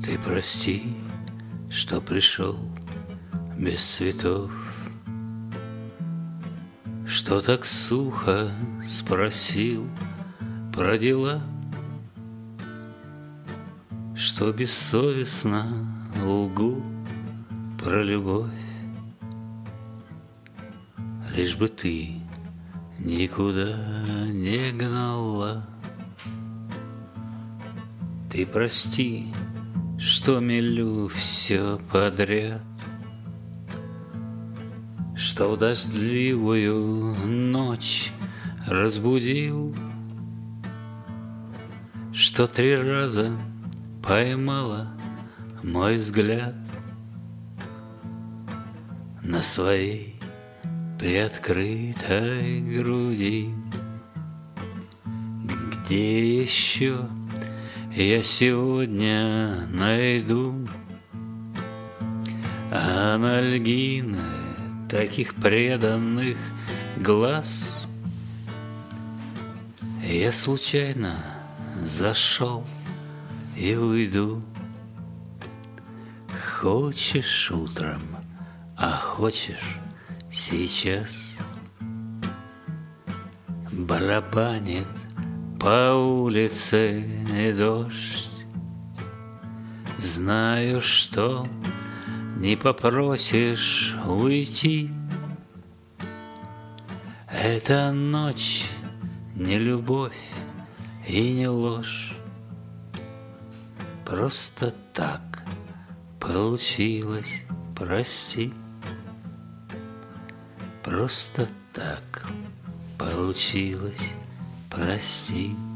Ты прости, что пришел без цветов, что так сухо спросил про дела, что бессовестно лгу про любовь. Лишь бы ты никуда не гнала. Ты прости, что мелю все подряд, что в дождливую ночь разбудил, что 3 раза поймала мой взгляд на своей приоткрытой груди. Где еще я сегодня найду анальгины таких преданных глаз? Я случайно зашел и уйду. Хочешь утром, а хочешь сейчас. Барабанит по улице дождь. Знаю, что не попросишь уйти. Эта ночь не любовь и не ложь. Просто так получилось, прости. Просто так получилось, прости.